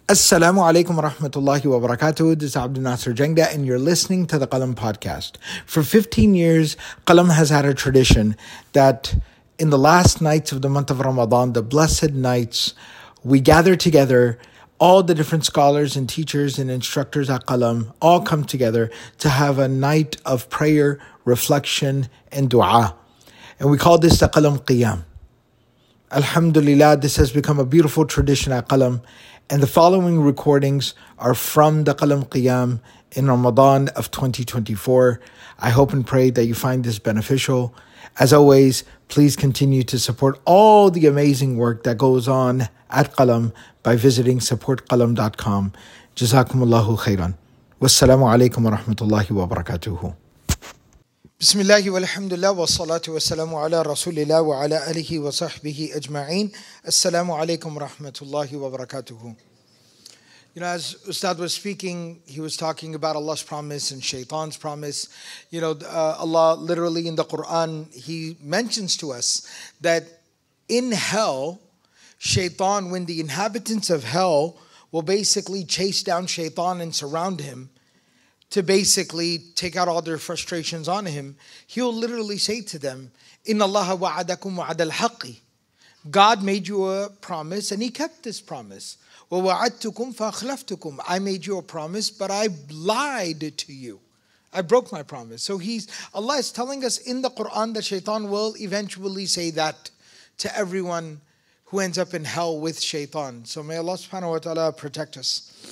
Assalamu alaikum wa rahmatullahi wa barakatuh. This is Abdul Nasser Jangda, and you're listening to the Qalam podcast. For 15 years, Qalam has had a tradition that in the last nights of the month of Ramadan, the blessed nights, we gather together. All the different scholars and teachers and instructors at Qalam all come together to have a night of prayer, reflection, and dua. And we call this the Qalam Qiyam. Alhamdulillah, this has become a beautiful tradition at Qalam. And the following recordings are from the Qalam Qiyam in Ramadan of 2024. I hope and pray that you find this beneficial. As always, please continue to support all the amazing work that goes on at Qalam by visiting supportqalam.com. Jazakumullahu khairan. Wassalamu alaikum wa rahmatullahi wa barakatuhu. Bismillahi walhamdulillah wa salatu wa salamu ala rasulillah wa ala alihi wa sahbihi ajma'een. Assalamu alaikum wa rahmatullahi wa barakatuhu. You know, as Ustad was speaking, he was talking about Allah's promise and Shaitan's promise. You know, Allah literally in the Quran, He mentions to us that in hell, Shaitan, when the inhabitants of hell will basically chase down Shaitan and surround him, to basically take out all their frustrations on him, he'll literally say to them, Inna Allaha wa'adakum wa'adal haqqi. God made you a promise and He kept this promise. Wa wa'adtukum fa'akhlaftukum. I made you a promise, but I lied to you. I broke my promise. So Allah is telling us in the Quran that Shaitan will eventually say that to everyone who ends up in hell with Shaitan. So may Allah subhanahu wa ta'ala protect us.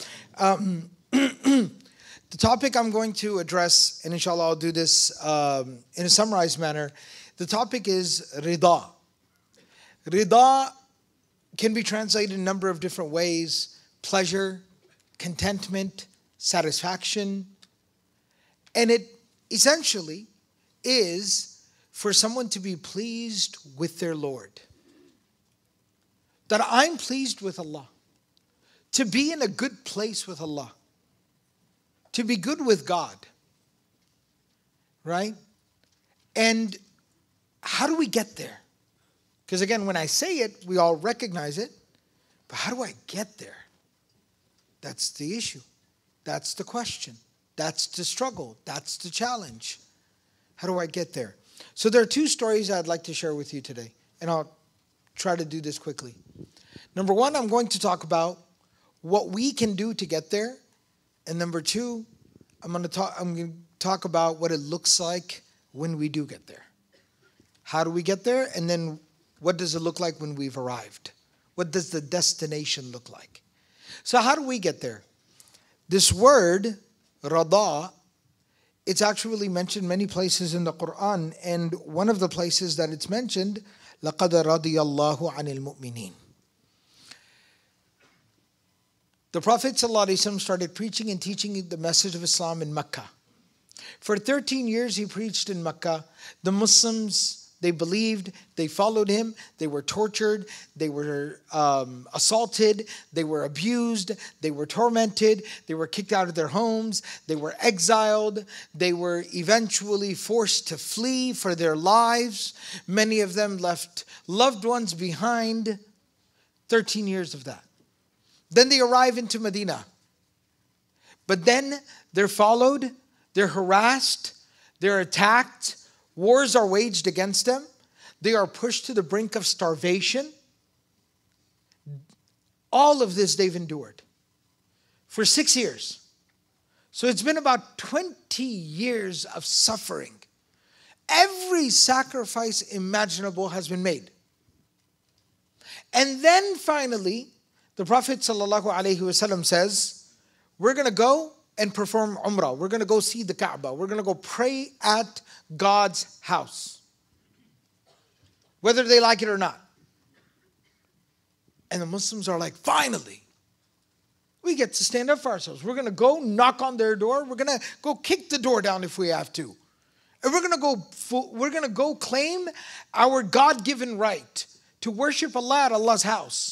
The topic I'm going to address, and inshallah I'll do this in a summarized manner, the topic is rida. Rida can be translated in a number of different ways: pleasure, contentment, satisfaction. And it essentially is for someone to be pleased with their Lord. That I'm pleased with Allah. To be in a good place with Allah. To be good with God, right? And how do we get there? Because again, when I say it, we all recognize it. But how do I get there? That's the issue. That's the question. That's the struggle. That's the challenge. How do I get there? So there are two stories I'd like to share with you today. And I'll try to do this quickly. Number one, I'm going to talk about what we can do to get there. And number two, I'm going to talk about what it looks like when we do get there. How do we get there? And then what does it look like when we've arrived? What does the destination look like? So how do we get there? This word, rada, it's actually mentioned many places in the Quran. And one of the places that it's mentioned, لَقَدْ رَضِيَ اللَّهُ عَنِ الْمُؤْمِنِينَ. The Prophet ﷺ started preaching and teaching the message of Islam in Mecca. For 13 years he preached in Mecca. The Muslims, they believed, they followed him, they were tortured, they were assaulted, they were abused, they were tormented, they were kicked out of their homes, they were exiled, they were eventually forced to flee for their lives. Many of them left loved ones behind. 13 years of that. Then they arrive into Medina. But then they're followed, they're harassed, they're attacked, wars are waged against them, they are pushed to the brink of starvation. All of this they've endured for 6 years. So it's been about 20 years of suffering. Every sacrifice imaginable has been made. And then finally, the Prophet ﷺ says, we're going to go and perform Umrah. We're going to go see the Kaaba. We're going to go pray at God's house. Whether they like it or not. And the Muslims are like, finally, we get to stand up for ourselves. We're going to go knock on their door. We're going to go kick the door down if we have to. And we're going to go claim our God-given right to worship Allah at Allah's house.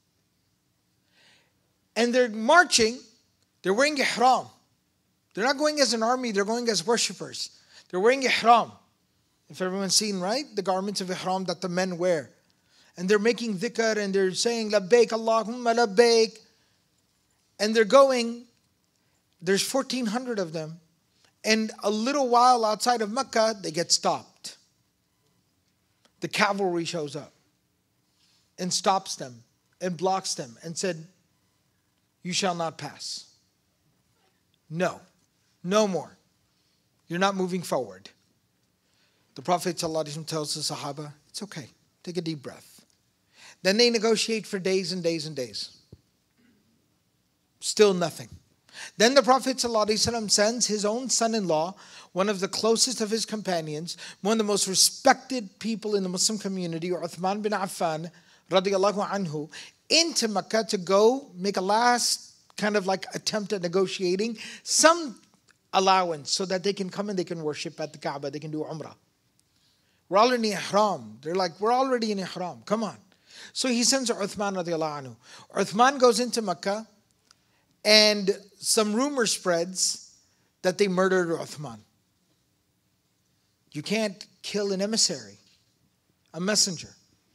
And they're marching, they're wearing ihram. They're not going as an army, they're going as worshippers. They're wearing ihram. If everyone's seen, right? The garments of ihram that the men wear. And they're making dhikr and they're saying, Labbaik Allahumma labbaik. And they're going, there's 1,400 of them. And a little while outside of Mecca, they get stopped. The cavalry shows up and stops them and blocks them and said, you shall not pass. No, no more. You're not moving forward. The Prophet ﷺ tells the Sahaba, it's okay, take a deep breath. Then they negotiate for days and days and days. Still nothing. Then the Prophet ﷺ sends his own son-in-law, one of the closest of his companions, one of the most respected people in the Muslim community, Uthman bin Affan, radiallahu anhu, into Mecca to go make a last kind of like attempt at negotiating some allowance so that they can come and they can worship at the Kaaba, they can do Umrah. We're already in Ihram. They're like, we're already in Ihram, come on. So he sends Uthman radiallahu anhu. Uthman goes into Mecca, and some rumor spreads that they murdered Uthman. You can't kill an emissary, a messenger.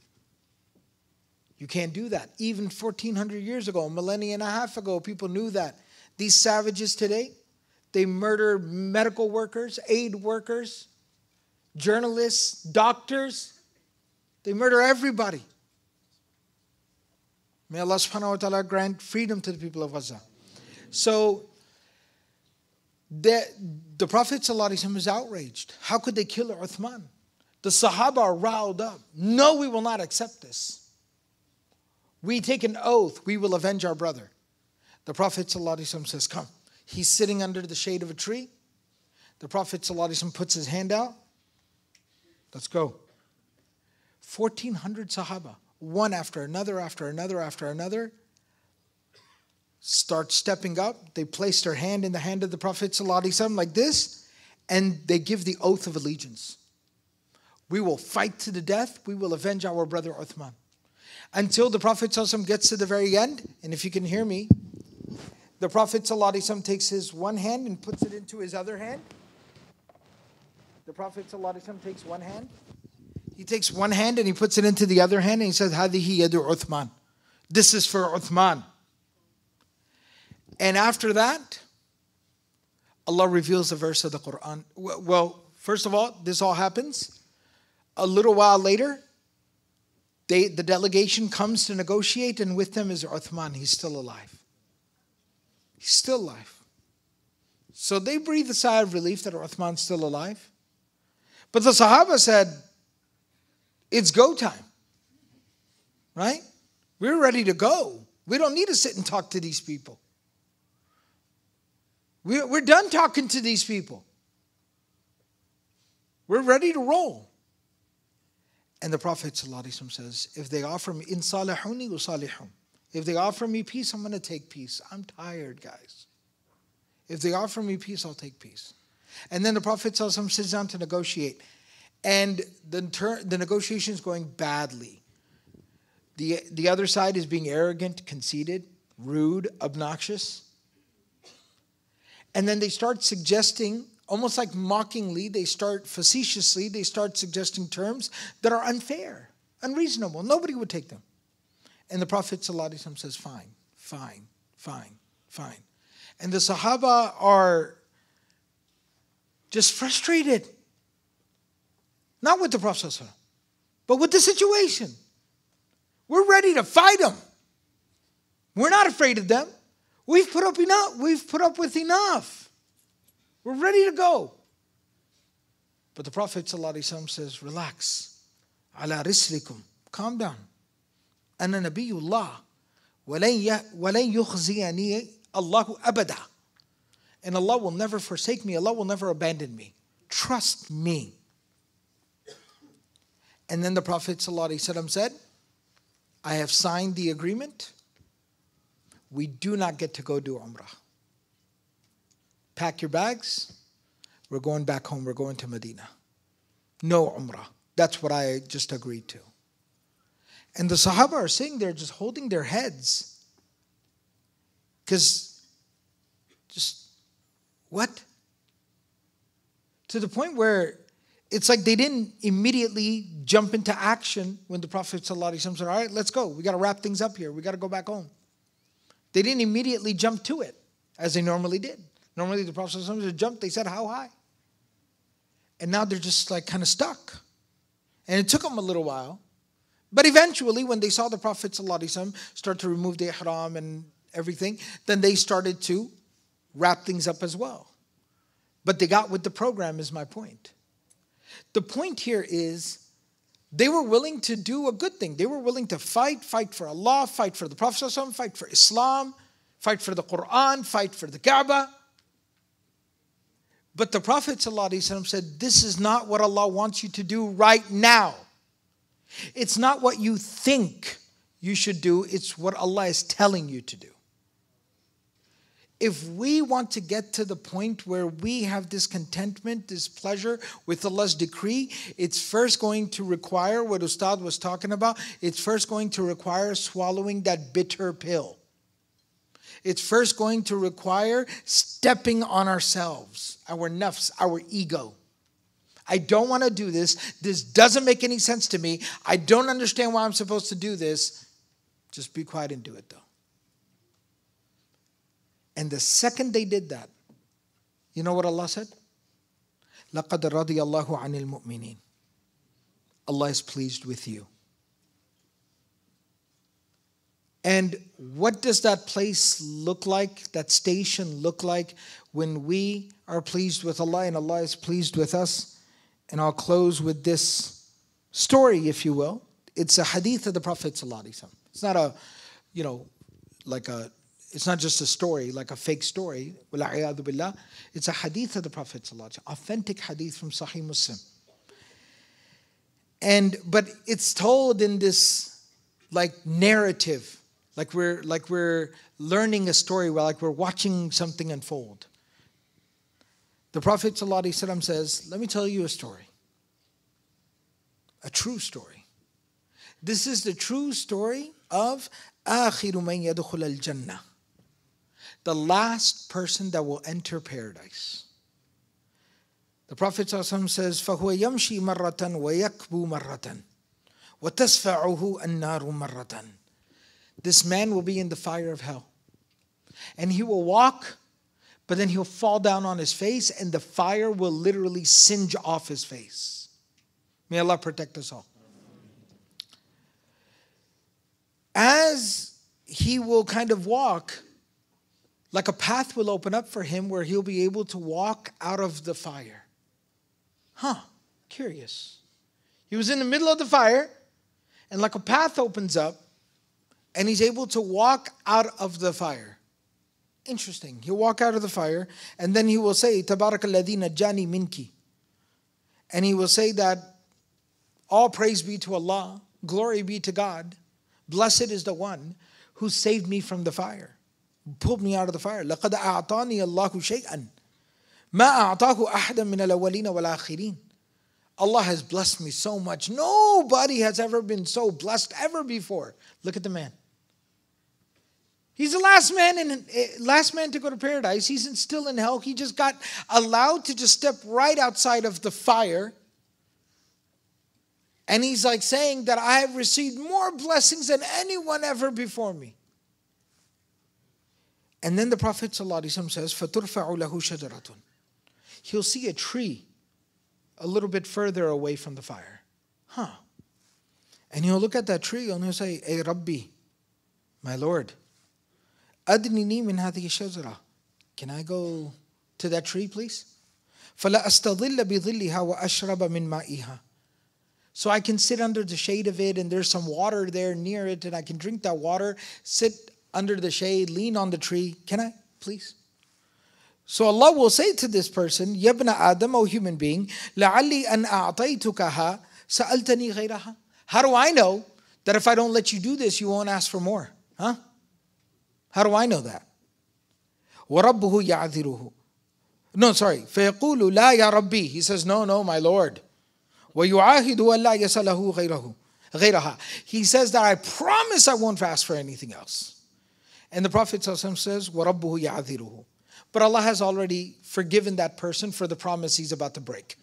You can't do that. Even 1,400 years ago, a millennia and a half ago, people knew that. These savages today, they murder medical workers, aid workers, journalists, doctors. They murder everybody. May Allah subhanahu wa ta'ala grant freedom to the people of Gaza. So, the Prophet ﷺ is outraged. How could they kill Uthman? The Sahaba are riled up. No, we will not accept this. We take an oath, we will avenge our brother. The Prophet ﷺ says, come. He's sitting under the shade of a tree. The Prophet ﷺ puts his hand out. Let's go. 1,400 Sahaba, one after another, start stepping up. They place their hand in the hand of the Prophet ﷺ like this, and they give the oath of allegiance. We will fight to the death. We will avenge our brother Uthman. Until the Prophet ﷺ gets to the very end, and if you can hear me, the Prophet ﷺ takes his one hand and puts it into his other hand. The Prophet ﷺ takes one hand. He takes one hand and he puts it into the other hand and he says, هَذِهِ يَدُ Uthman. This is for Uthman. And after that, Allah reveals a verse of the Quran. Well, first of all, this all happens. A little while later, the delegation comes to negotiate, and with them is Uthman. He's still alive. He's still alive. So they breathe a sigh of relief that Uthman's still alive. But the Sahaba said, it's go time. Right? We're ready to go. We don't need to sit and talk to these people. We're done talking to these people. We're ready to roll. And the Prophet ﷺ says, if they offer me, in salihuni usalihum. If they offer me peace, I'm going to take peace. I'm tired, guys. If they offer me peace, I'll take peace. And then the Prophet ﷺ sits down to negotiate. And the negotiation is going badly. The other side is being arrogant, conceited, rude, obnoxious. And then they start suggesting, almost like mockingly, facetiously, they start suggesting terms that are unfair, unreasonable. Nobody would take them. And the Prophet ﷺ says, fine. And the Sahaba are just frustrated. Not with the Prophet ﷺ, but with the situation. We're ready to fight them. We're not afraid of them. We've put up enough. We've put up with enough. We're ready to go. But the Prophet ﷺ says, relax. Ala rislikum. Calm down. Ana nabiyullah. Walan yukhziyani Allahu abada. And Allah will never forsake me. Allah will never abandon me. Trust me. And then the Prophet ﷺ said, I have signed the agreement. We do not get to go do Umrah. Pack your bags. We're going back home. We're going to Medina. No Umrah. That's what I just agreed to. And the Sahaba are sitting there just holding their heads. Because just, what? To the point where it's like they didn't immediately jump into action when the Prophet ﷺ said, all right, let's go. We got to wrap things up here. We got to go back home. They didn't immediately jump to it, as they normally did. Normally the Prophet ﷺ jumped, they said, how high? And now they're just like kind of stuck. And it took them a little while. But eventually, when they saw the Prophet ﷺ start to remove the ihram and everything, then they started to wrap things up as well. But they got with the program, is my point. The point here is they were willing to do a good thing. They were willing to fight for Allah, fight for the Prophet ﷺ, fight for Islam, fight for the Quran, fight for the Kaaba. But the Prophet ﷺ said, this is not what Allah wants you to do right now. It's not what you think you should do. It's what Allah is telling you to do. If we want to get to the point where we have this contentment, this pleasure with Allah's decree, it's first going to require what Ustad was talking about. It's first going to require swallowing that bitter pill. It's first going to require stepping on ourselves, our nafs, our ego. I don't want to do this. This doesn't make any sense to me. I don't understand why I'm supposed to do this. Just be quiet and do it though. And the second they did that, you know what Allah said? لَقَدْ رَضِيَ اللَّهُ عَنِ الْمُؤْمِنِينَ. Allah is pleased with you. And what does that place look like, that station look like when we are pleased with Allah and Allah is pleased with us? And I'll close with this story, if you will. It's a hadith of the Prophet ﷺ. It's not a, it's not just a story, like a fake story. It's a hadith of the Prophet ﷺ, authentic hadith from Sahih Muslim. But it's told in this narrative, like we're learning a story, like we're watching something unfold. The Prophet ﷺ says, let me tell you a story. A true story. This is the true story of آخِرُ مَنْ يَدْخُلَ الْجَنَّةِ. The last person that will enter paradise. The Prophet ﷺ says, فَهُوَ يَمْشِي مَرَّةً وَيَكْبُو مَرَّةً وَتَسْفَعُهُ النَّارُ مَرَّةً. This man will be in the fire of hell. And he will walk, but then he'll fall down on his face and the fire will literally singe off his face. May Allah protect us all. As he will kind of walk, like a path will open up for him where he'll be able to walk out of the fire. Curious. He was in the middle of the fire and like a path opens up and he's able to walk out of the fire. Interesting. He'll walk out of the fire and then he will say, Tabarakalladhi najjani minki. And he will say that all praise be to Allah, glory be to God. Blessed is the one who saved me from the fire, pulled me out of the fire. لَقَدْ أَعْطَانِي اللَّهُ شَيْئًا مَا أَعْطَاهُ أَحْدًا مِنَ الْأَوَّلِينَ وَالْآخِرِينَ. Allah has blessed me so much. Nobody has ever been so blessed ever before. Look at the man. He's the last man to go to paradise. He's still in hell. He just got allowed to just step right outside of the fire. And he's like saying that I have received more blessings than anyone ever before me. And then the Prophet ﷺ says, فَتُرْفَعُ لَهُ شَجَرَةٌ. He'll see a tree a little bit further away from the fire. And he'll look at that tree and he'll say, Ey Rabbi, my Lord, أَدْنِنِي مِنْ هَذِهِ الشَّجَرَةِ. Can I go to that tree, please? فَلَا أَسْتَظِلَّ بِظِلِّهَا وَأَشْرَبَ مِنْ مَائِهَا. So I can sit under the shade of it and there's some water there near it and I can drink that water, sit under the shade, lean on the tree. Can I, please? So Allah will say to this person, Yabna Adam, O human being, لَعَلِّي أَنْ أَعْطَيْتُكَهَا سَأَلْتَنِي غَيْرَهَا. How do I know that if I don't let you do this, you won't ask for more? How do I know that? وَرَبُّهُ يَعْذِرُهُ. No, sorry. فَيَقُولُ لَا يَا رَبِّي. He says, no, my Lord. وَيُعَاهِدُ أَلَّا يَسَلَهُ غَيْرَهَا. He says that I promise I won't ask for anything else. And the Prophet ﷺ says, وَرَبُّهُ يَعْذِرُهُ. But Allah has already forgiven that person for the promise he's about to break.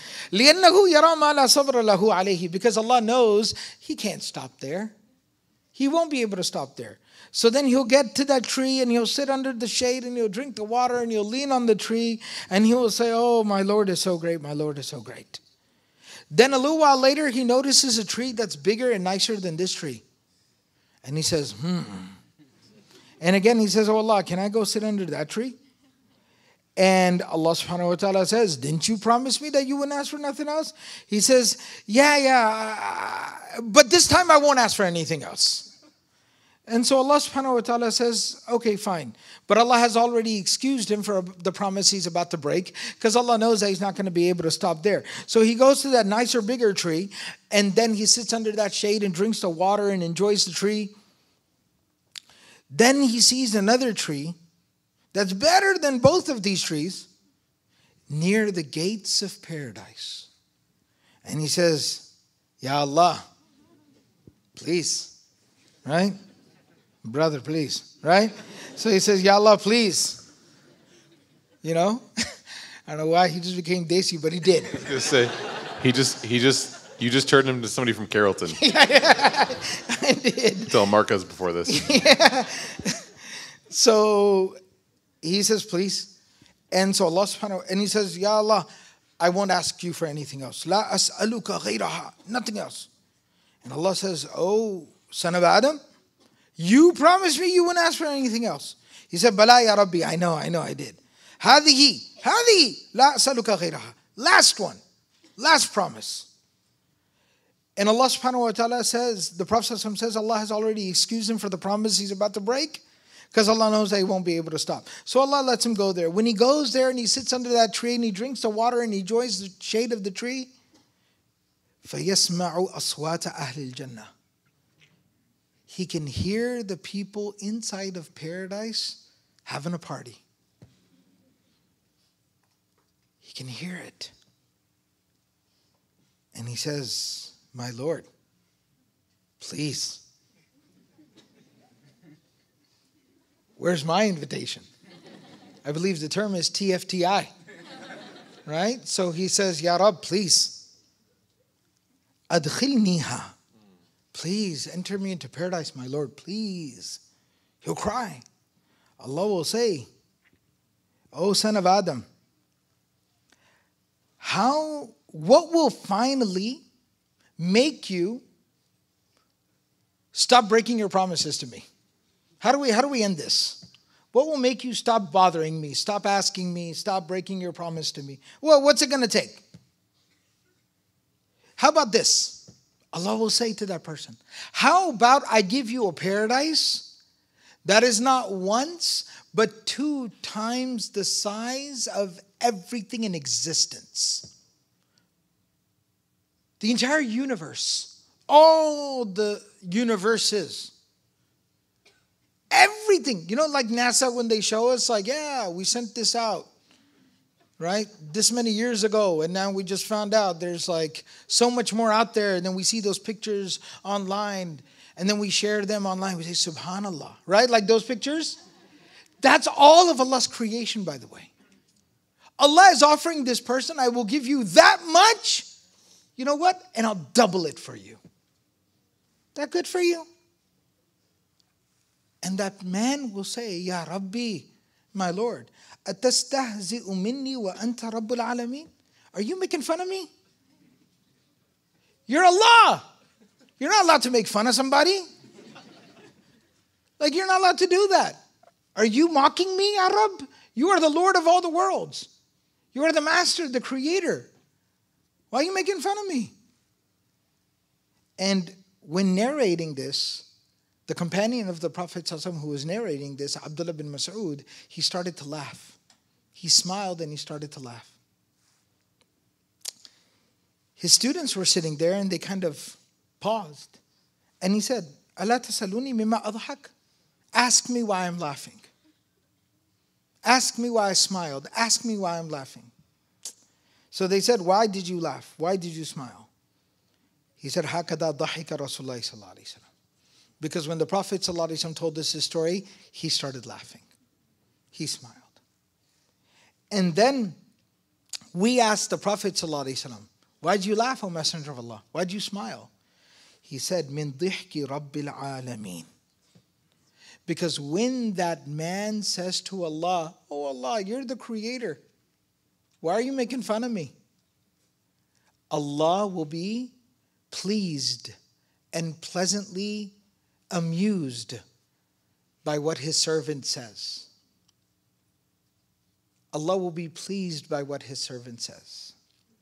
لِأَنَّهُ يَرَى مَا لَا صَبْرَ لَهُ عَلَيْهِ. Because Allah knows he can't stop there. He won't be able to stop there. So then he'll get to that tree and he'll sit under the shade and he'll drink the water and he'll lean on the tree and he will say, oh, my Lord is so great, my Lord is so great. Then a little while later, he notices a tree that's bigger and nicer than this tree. And he says, And again, he says, oh Allah, can I go sit under that tree? And Allah subhanahu wa ta'ala says, didn't you promise me that you wouldn't ask for nothing else? He says, yeah, but this time I won't ask for anything else. And so Allah subhanahu wa ta'ala says, okay, fine. But Allah has already excused him for the promise he's about to break, because Allah knows that he's not going to be able to stop there. So he goes to that nicer, bigger tree, and then he sits under that shade and drinks the water and enjoys the tree. Then he sees another tree that's better than both of these trees near the gates of paradise. And he says, Ya Allah, please, right? Brother, please, right? So he says, Ya Allah, please. You know? I don't know why he just became Desi, but he did. I was going to say, you just turned him to somebody from Carrollton. Yeah, I did. Tell Marcos before this. Yeah. So he says, please. And so Allah subhanahu wa ta'ala, and he says, Ya Allah, I won't ask you for anything else. La as'aluka ghayraha. Nothing else. And Allah says, oh, son of Adam, you promised me you wouldn't ask for anything else. He said, Bala ya Rabbi, I know I did. Hadihi, la as'aluka ghayraha. Last one. Last promise. And Allah subhanahu wa ta'ala says, the Prophet says, Allah has already excused him for the promise he's about to break, because Allah knows that he won't be able to stop. So Allah lets him go there. When he goes there and he sits under that tree and he drinks the water and he enjoys the shade of the tree, فَيَسْمَعُ أَصْوَاتَ أَهْلِ الْجَنَّةِ. He can hear the people inside of paradise having a party. He can hear it. And he says, my Lord, please, where's my invitation? I believe the term is TFTI. Right? So he says, Ya Rab, please. Adkhilniha. Please enter me into paradise, my Lord, please. He'll cry. Allah will say, O son of Adam, what will finally make you stop breaking your promises to me? How do we end this? What will make you stop bothering me, stop asking me, stop breaking your promise to me? Well, what's it going to take? How about this? Allah will say to that person, how about I give you a paradise that is not once, but 2 times the size of everything in existence? The entire universe, all the universes, everything. You know, like NASA, when they show us, like, yeah, we sent this out, right? This many years ago, and now we just found out there's like so much more out there. And then we see those pictures online, and then we share them online. We say, Subhanallah, right? Like those pictures. That's all of Allah's creation, by the way. Allah is offering this person, I will give you that much. You know what? And I'll double it for you. That good for you? And that man will say, Ya Rabbi, my Lord, أَتَسْتَهْزِئُ مِنِّي وَأَنْتَ رَبُّ الْعَالَمِينَ? Are you making fun of me? You're Allah. You're not allowed to make fun of somebody. Like, you're not allowed to do that. Are you mocking me, Ya Rabb? You are the Lord of all the worlds. You are the Master, the Creator. Why are you making fun of me? And when narrating this, the companion of the Prophet ﷺ who was narrating this, Abdullah bin Mas'ud, he started to laugh. He smiled and he started to laugh. His students were sitting there and they kind of paused. And he said, أَلَا تَسَلُونِي مِمَّا أَضْحَكَ? Ask me why I'm laughing. Ask me why I smiled. Ask me why I'm laughing. So they said, why did you laugh? Why did you smile? He said, هَكَذَا ضَحِكَ رَسُولُ اللَّهِ صَلَّى اللَّهُ عَلَيْهِ وسلم. Because when the Prophet ﷺ told us his story, he started laughing. He smiled. And then we asked the Prophet ﷺ, why did you laugh, O Messenger of Allah? Why did you smile? He said, min dhihki rabbil alameen. Because when that man says to Allah, oh Allah, you're the creator, why are you making fun of me? Allah will be pleased and pleasantly amused by what His servant says. Allah will be pleased by what His servant says.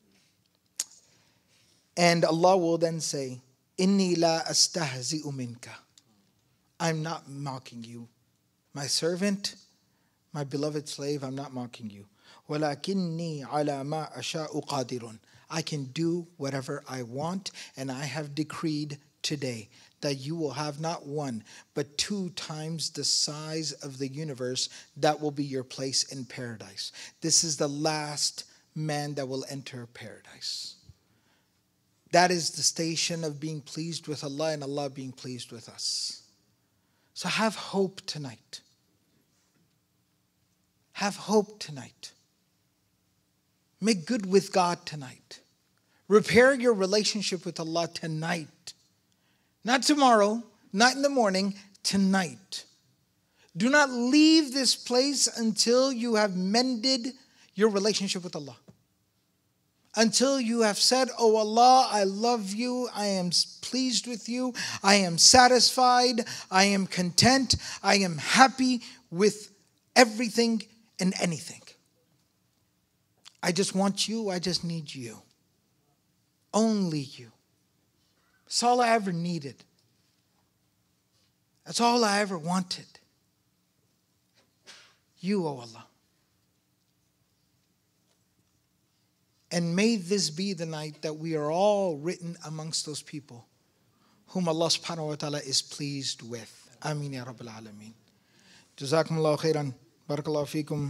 And Allah will then say, Inni la astahzi'u minka. I'm not mocking you. My servant, my beloved slave, I'm not mocking you. وَلَكِنِّي عَلَى مَا أَشَاءُ قَادِرٌ. I can do whatever I want, and I have decreed today that you will have not one, but 2 times the size of the universe. That will be your place in paradise. This is the last man that will enter paradise. That is the station of being pleased with Allah and Allah being pleased with us. So have hope tonight. Have hope tonight. Make good with God tonight. Repair your relationship with Allah tonight. Not tomorrow, not in the morning, tonight. Do not leave this place until you have mended your relationship with Allah. Until you have said, oh Allah, I love you, I am pleased with you, I am satisfied, I am content, I am happy with everything and anything. I just want you, I just need you. Only you. That's all I ever needed. That's all I ever wanted. You, O Allah. And may this be the night that we are all written amongst those people whom Allah subhanahu wa ta'ala is pleased with. Ameen ya Rabbil Alameen. Jazakumullahu khairan. Barakallahu feekum.